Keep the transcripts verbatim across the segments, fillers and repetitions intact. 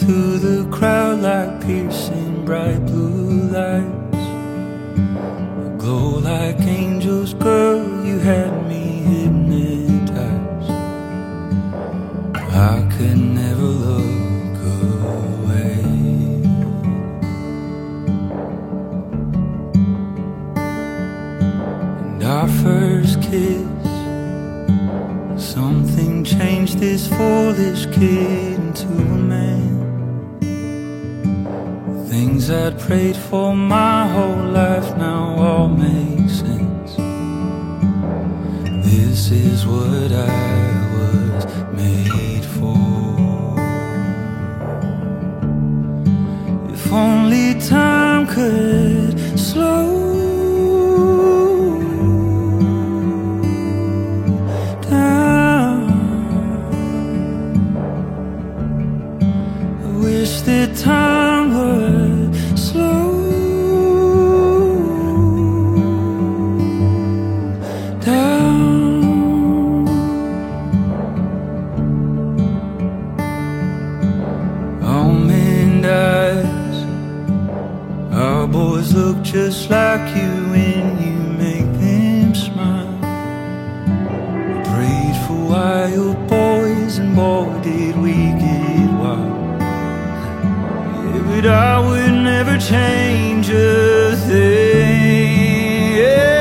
into the crowd like piercing bright blue lights. A glow like angels, girl, you had me hypnotized. I could never look away. And our first kiss, something changed this foolish kid into a man. Things I'd prayed for my whole life now all make sense. This is what I was made for. If only time could slow that time would slow down. Almond eyes, our boys look just like you when you make them smile. Prayed for wild boys and boy did we get wild. But I would never change a thing,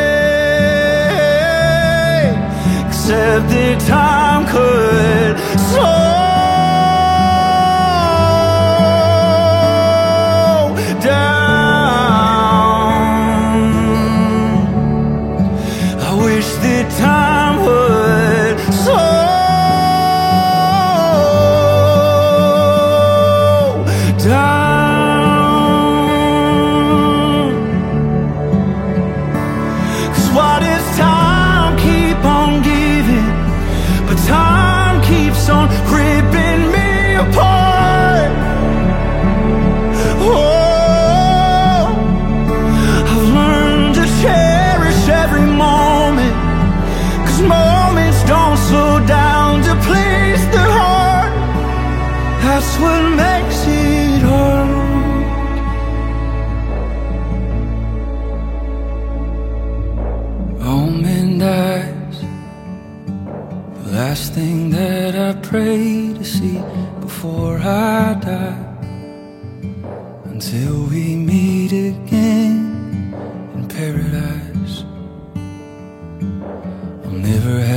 except that time could slow down. I wish that time would slow down. Why does time keep on giving, but time keeps on ripping me apart? Oh, I've learned to cherish every moment, 'cause moments don't slow down to please the heart. That's what makes it hard. Almond eyes, the last thing that I pray to see before I die. Until we meet again in paradise, I'll never